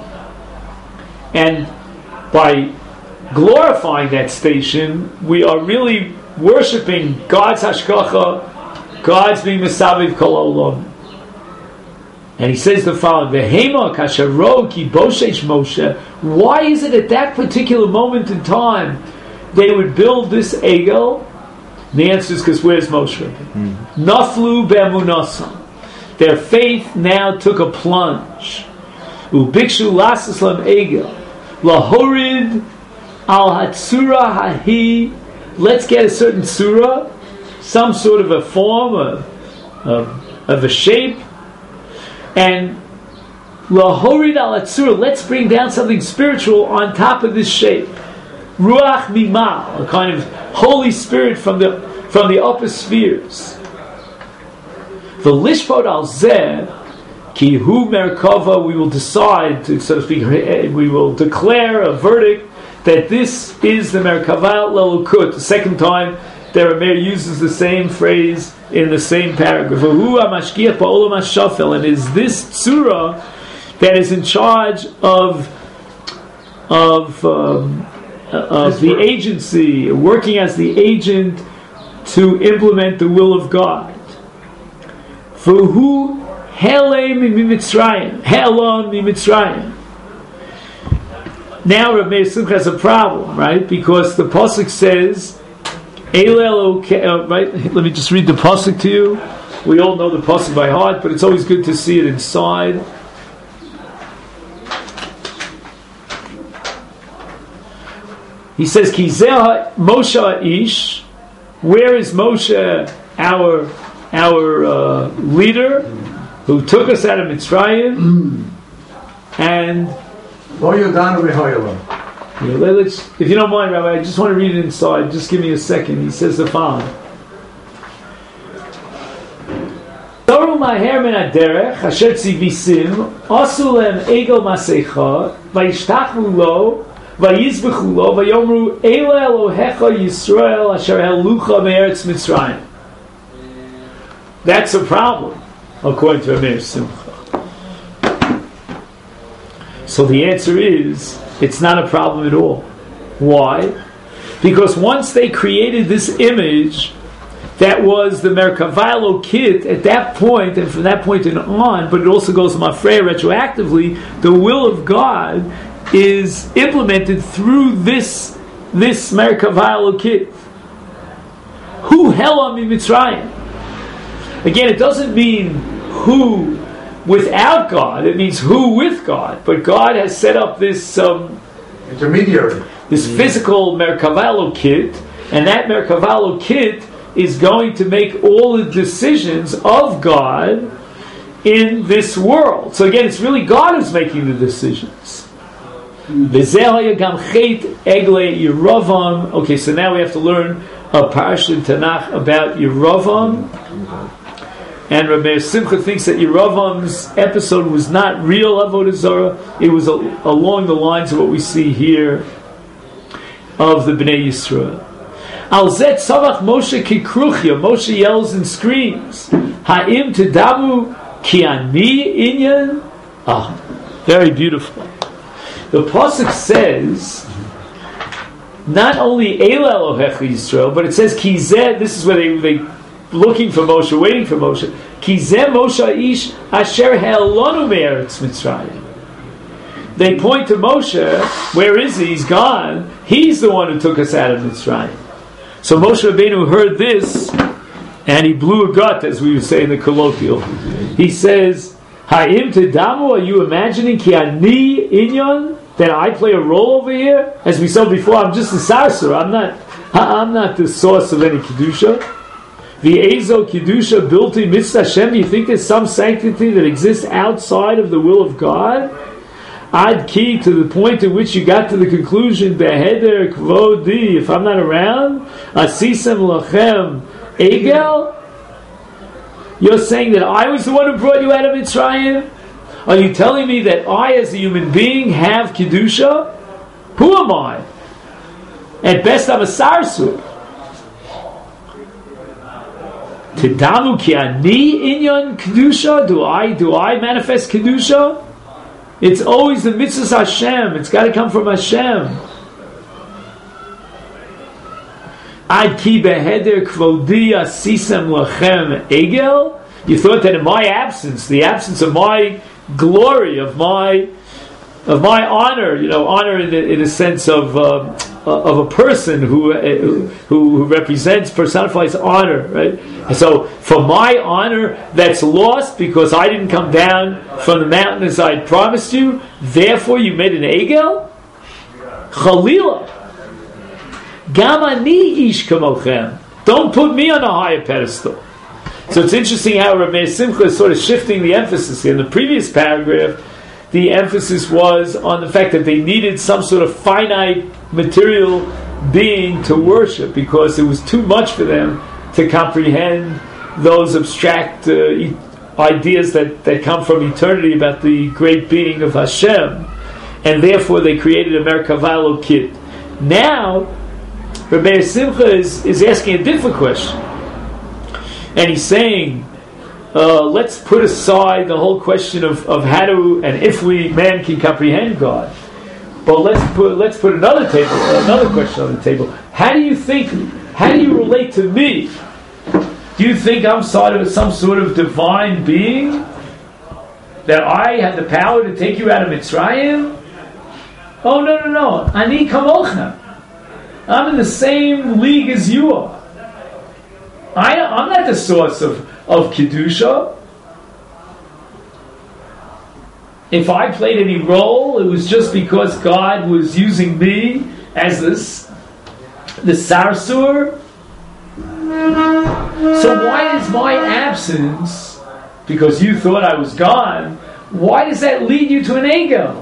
And by glorifying that station, we are really worshiping God's hashgacha, God's being Mesaviv Kol Olam. And he says the following: Vehema kasharo ki boshesh Moshe. Why is it at that particular moment in time they would build this egel? And the answer is because where's Moshe? Mm-hmm. Naflu be'emunasam. Their faith now took a plunge. Ubikshu lasislam egel. Lahorid al hatsura hahi. Let's get a certain surah, some sort of a form, of, of, of a shape, and lahorid al hatsura. Let's bring down something spiritual on top of this shape. Ruach mimal, a kind of Holy Spirit from the from the upper spheres. The lishpot al zeh ki hu merkava. We will decide, to, so to speak, we will declare a verdict that this is the merkava lelukut. The second time the Rameir uses the same phrase in the same paragraph. Hu hamashgiach ba'olam hashafel, and is this tzura that is in charge of of um, of the agency, working as the agent to implement the will of God. V'hu helei mimitzrayim, helon mimitzrayim. Now Rav Meir Simcha has a problem, right? Because the pasuk says, Eilel, uh, right? Let me just read the pasuk to you. We all know the pasuk by heart, but it's always good to see it inside. He says, Ki zeh Moshe ish. Where is Moshe, our our uh, leader, who took us out of Mitzrayim? And you know, let's, if you don't mind, Rabbi, I just want to read it inside. Just give me a second. He says the following. Toru maher min haderech asher tzivisim asu lehem egel masecha vayishtachu lo vayizbechu lo vayomru eila Elohecha Yisrael asher helucha me'eretz Mitzrayim. That's a problem, according to Rameir Simcha. So the answer is, it's not a problem at all. Why? Because once they created this image that was the Merkavah Elokit at that point, and from that point on, but it also goes to Mafreya retroactively, the will of God is implemented through this this Merkavah Elokit. Who hela mi Mitzrayim? Again, it doesn't mean who without God, it means who with God. But God has set up this um, intermediary, this physical Merkavah Elokit, and that Merkavah Elokit is going to make all the decisions of God in this world. So again, it's really God who's making the decisions. Okay, so now we have to learn a parsha in Tanakh about Yeravam. And Rameir Simcha thinks that Yeravam's episode was not real Avodah Zarah. It was a, along the lines of what we see here of the Bnei Yisrael. Al zet savach Moshe kikruchya. Moshe yells and screams. Ha'im tedamu ki ani inyan. Ah, very beautiful. The pasuk says not only Eila Elohecha Yisrael, but it says ki zeh. This is where they they looking for Moshe, waiting for Moshe. Ki zeh Moshe ish asher he'elonu me'eretz Mitzrayim. They point to Moshe. Where is he? He's gone. He's the one who took us out of Mitzrayim. So Moshe Rabbeinu heard this, and he blew a gut, as we would say in the colloquial. He says, Ha'im tedamu, are you imagining ki ani inyan, that I play a role over here? As we said before, I'm just a sarser. I'm not I'm not the source of any Kedusha. The Ezo Kedusha built in Mitzvah Hashem. You think there's some sanctity that exists outside of the will of God? Ad ki, to the point at which you got to the conclusion, Beheder Kvodi, if I'm not around, Asisem Lachem Egel? You're saying that I was the one who brought you out of Mitzrayim? Are you telling me that I, as a human being, have Kedusha? Who am I? At best, I'm a Sarsu. Tedamu ki ani inyan Kedusha? Do I, do I manifest Kedusha? It's always the mitzvahs Hashem. It's got to come from Hashem. Ad ki beheder kvodi asisem lachem egel. You thought that in my absence, the absence of my glory, of my of my honor, you know, honor in the, in the sense of uh, of a person who, uh, who who represents, personifies honor, right? And so for my honor that's lost because I didn't come down from the mountain as I promised you, therefore you made an egel? Chalila. Gam ani ish kamochem. Don't put me on a higher pedestal. So it's interesting how Rabbi Simcha is sort of shifting the emphasis here. In the previous paragraph, the emphasis was on the fact that they needed some sort of finite material being to worship because it was too much for them to comprehend those abstract uh, e- ideas that, that come from eternity about the great being of Hashem. And therefore they created a Merkavalo kit. Now, Rabbi Simcha is, is asking a different question. And he's saying, uh, let's put aside the whole question of, of how to and if we man can comprehend God. But let's put let's put another table, another question on the table. How do you think? How do you relate to me? Do you think I'm sort of some sort of divine being that I had the power to take you out of Mitzrayim? Oh no no no! Ani kamochem. I'm in the same league as you are. I, I'm not the source of, of Kedusha. If I played any role, it was just because God was using me as this, the Sarsur. So why is my absence, because you thought I was gone, why does that lead you to an ego?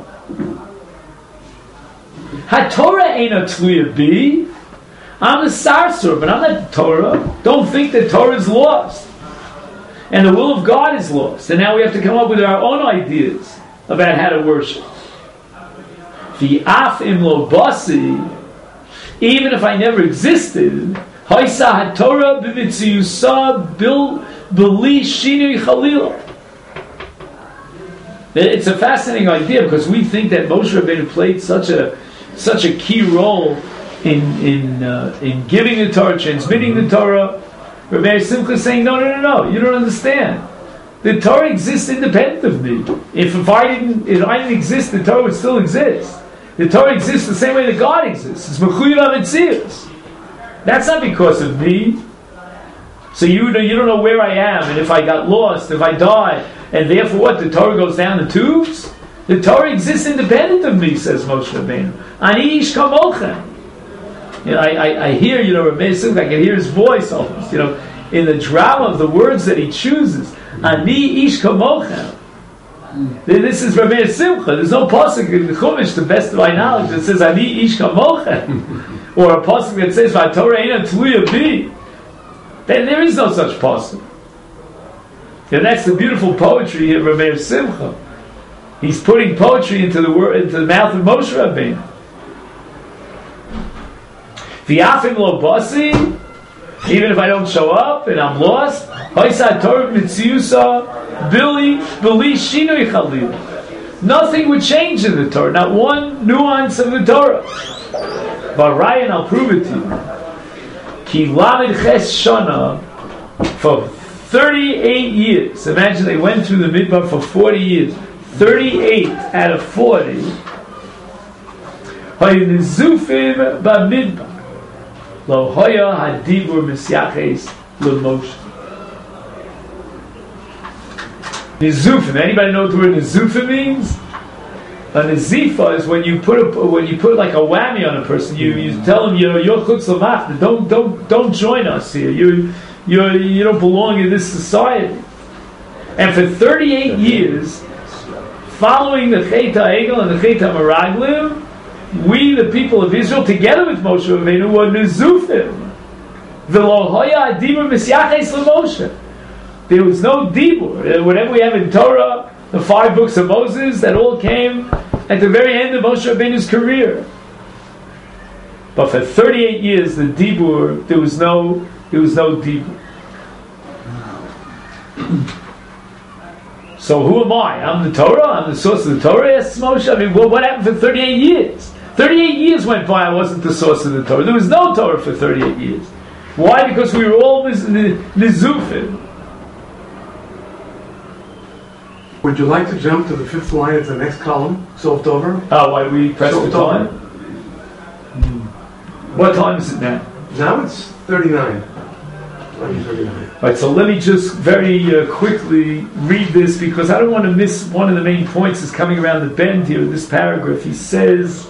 HaTorah ain't a tluya bi. I'm the Sarsur, but I'm not the Torah. Don't think that Torah is lost. And the will of God is lost. And now we have to come up with our own ideas about how to worship. V'af im lo basi, even if I never existed, Haisa HaTorah b'mitziyusa bil b'li shinui chalila. It's a fascinating idea because we think that Moshe Rabbeinu played such a such a key role in in uh, in giving the Torah, transmitting the Torah. Rabbi Simcha is saying, no, no, no, no, you don't understand. The Torah exists independent of me. If, if I didn't if I didn't exist, the Torah would still exist. The Torah exists the same way that God exists. It's Mechuyah Metzius. That's not because of me. So you you don't know where I am, and if I got lost, if I die, and therefore what? The Torah goes down the tubes? The Torah exists independent of me, says Moshe Rabbeinu. Ani ish kamochem. You know, I, I, I hear, you know, Rabbi Simcha, I can hear his voice almost, you know, in the drama of the words that he chooses. Ani ish kamochem. This is Rabbi Simcha. There's no pasuk in the Chumash, to the best of my knowledge, that says Ani ish kamochem, or a pasuk that says VaTorah eina tluya bi. Then there is no such pasuk. And that's the beautiful poetry of Rabbi Simcha. He's putting poetry into the word, into the mouth of Moshe Rabbeinu. V'afim lo basi, even if I don't show up and I'm lost, Haisa Torah mitziyusa bili bili shinui chalil. Nothing would change in the Torah, not one nuance of the Torah. But Ryan, I'll prove it to you. Ki lamed ches shana, for thirty-eight years. Imagine they went through the midbar for forty years. thirty-eight out of forty. Hayu nizufim b'midbar. Lo hoya hadibur misyaches l'moshe. Nizufim. Anybody know what the word nizufim means? A nizifa is when you put a, when you put like a whammy on a person. You you tell them, you know, you're chutz l'machna. Don't don't don't join us here. You you you don't belong in this society. And for thirty-eight years, following the Chet HaEgel and the Chet HaMeraglim, we, the people of Israel, together with Moshe Rabbeinu, were Nizufim. V'lo hoya adibur misyaches l'Moshe. There was no dibur. Whatever we have in Torah, the five books of Moses, that all came at the very end of Moshe Rabbeinu's career. But for thirty-eight years, the dibur, there was no, there was no dibur. So who am I? I'm the Torah? I'm the source of the Torah? Asks Moshe. I mean, well, what happened for thirty-eight years? thirty-eight years went by, I wasn't the source of the Torah. There was no Torah for thirty-eight years. Why? Because we were all nizufim. Would you like to jump to the fifth line of the next column? Soft over? Oh, why we press the time? What time is it now? Now it's thirty-nine. thirty-nine. Right, so let me just very uh, quickly read this because I don't want to miss one of the main points that's coming around the bend here in this paragraph. He says,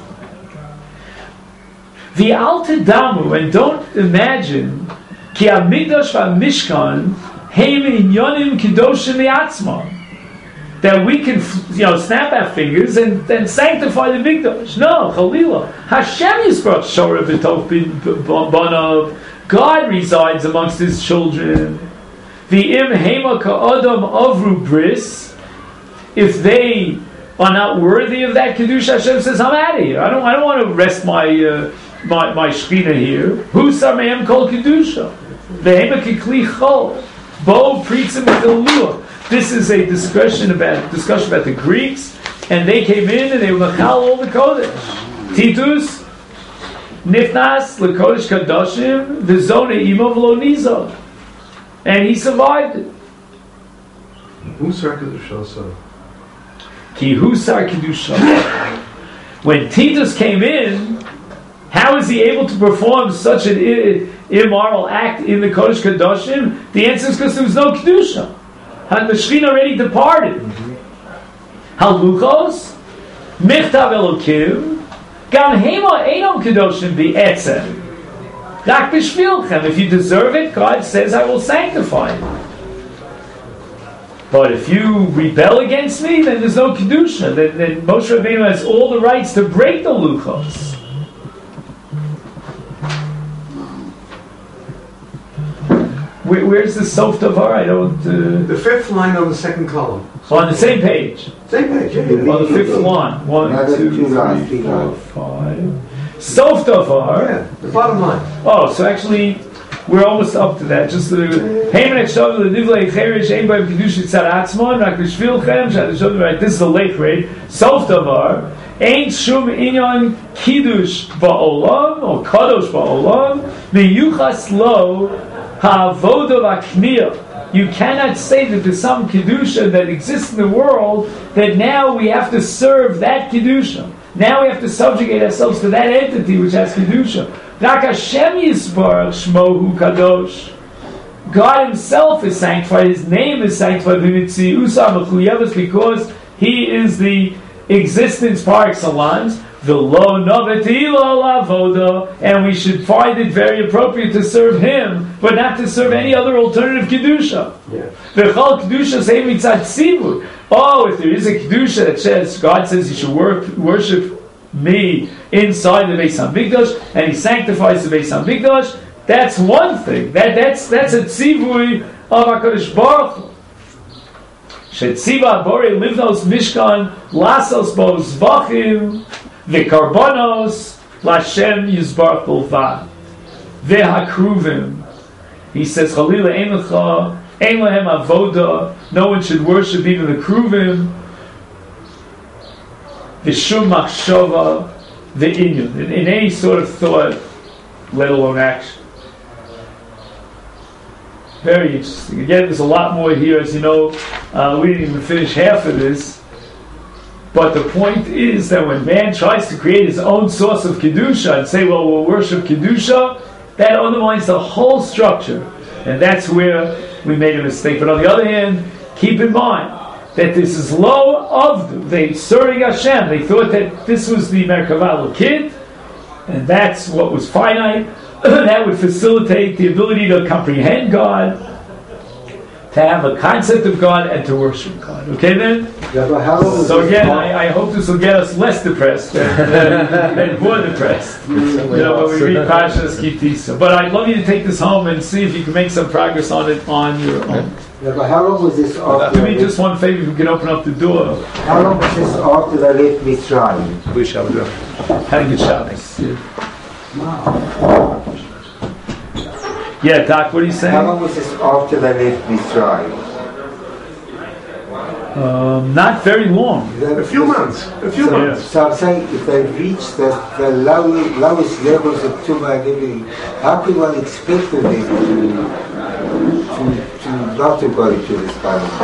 the Alta Damu, and don't imagine, ki Hamikdash v'Mishkan heim inyonim kedoshim mi'atzmam, that we can, you know, snap our fingers and, and sanctify the Mikdash. No, Chalila. Hashem Yisbarach Shora b'tov banav. God resides amongst His children. V'im hema ka'adam avru bris. If they are not worthy of that kedusha, Hashem says, "I'm out of here. I don't. I don't want to rest my uh, my my shechina here." Who sameim kol kedusha? V'hema kikli chol. Bo pritzim v'tilua. This is a discussion about discussion about the Greeks, and they came in and they were machal all the kodesh. Titus. Nifnas lekodesh kadoshim v'zone imov lo nizod, and he survived it. Husar kedusha. Ki husar kedusha. When Titus came in, how is he able to perform such an I- immoral act in the kodesh kadoshim? The answer is because there was no kedusha. Had the Shekhinah already departed. Haluchos michtav elokim. Gam hema einam kedoshim bi'etzem. Rak b'shvilchem. If you deserve it, God says, I will sanctify it. But if you rebel against me, then there's no kedusha. Then, then Moshe Rabbeinu has all the rights to break the luchos. Where, where's the sof davar? I don't. Uh, The fifth line on the second column. on the same page. Same page. Yeah, yeah. On the fifth line. One, Another two, two lines, three, three four, lines. five. Sof davar. Yeah, the bottom line. Oh, so actually, we're almost up to that. Just the Haman Ekshav the Nivlei Cherish Ein Baim Kedusha Tzad Atzmon Rak L'Shvilchem Shad L'Shav. Right, this is the late grade. Sof davar. Ain't shum inyan kiddush ba'olam or kadosh ba'olam miyuchas lo ha'avoda v'akniyah. You cannot say that there's some kedusha that exists in the world that now we have to serve that kedusha. Now we have to subjugate ourselves to that entity which has kedusha. Rak Hashem Yisbarach Shmohu Kadosh. God Himself is sanctified. His name is sanctified because He is the existence par excellence. V'lo novetilo lavoda, and we should find it very appropriate to serve Him, but not to serve any other alternative kedusha. V'chol kedusha say mitzad tzivur. Oh, if there is a kedusha that says God says you should work, worship Me inside the Beis Hamikdash, and He sanctifies the Beis Hamikdash, that's one thing. That that's that's a tzivui of Hakadosh Baruch Hu. Shetziva Borei Livnos Mishkan Lasos Bo Zvachim V'Karbonos Lashem Yisbarach Bolvad V'Hakruvim. He says Chalila Ein Lecha Ein Lehem Avoda. No one should worship even the Kruvim. V'Shum Machshava V'Inyan. In, in any sort of thought, let alone action. Very interesting. Again, there's a lot more here. As you know, uh, we didn't even finish half of this. But the point is that when man tries to create his own source of Kedusha and say, well, we'll worship Kedusha, that undermines the whole structure. And that's where we made a mistake. But on the other hand, keep in mind that this is low of them. They serving Hashem. They thought that this was the Merkavah Lokit, and that's what was finite. That would facilitate the ability to comprehend God, to have a concept of God, and to worship God. Okay then? So again, I, I hope this will get us less depressed and, uh, and more depressed. You know, when we read Parshas Ki Tisa. But I'd love you to take this home and see if you can make some progress on it on your own. Yeah, but how long was this after? Do me just one favor, if you can open up the door. How long was this after they left Mitzrayim? Have a good Shabbos. Yeah. Yeah, Doc, what are you saying? How long was this after they left Mitzrayim? Um, not very long. A few months. A few So, months. so I'm saying if they've reached the, the low, lowest levels of Tumah and everything, how can one expect them then to, to, to not to go into this kind of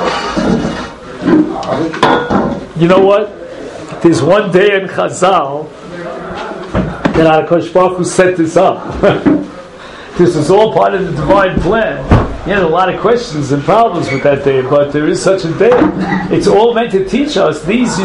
thing? You know what? There's one day in Chazal that HaKadosh Baruch Hu set this up. This is all part of the divine plan. He had a lot of questions and problems with that day, but there is such a day. It's all meant to teach us these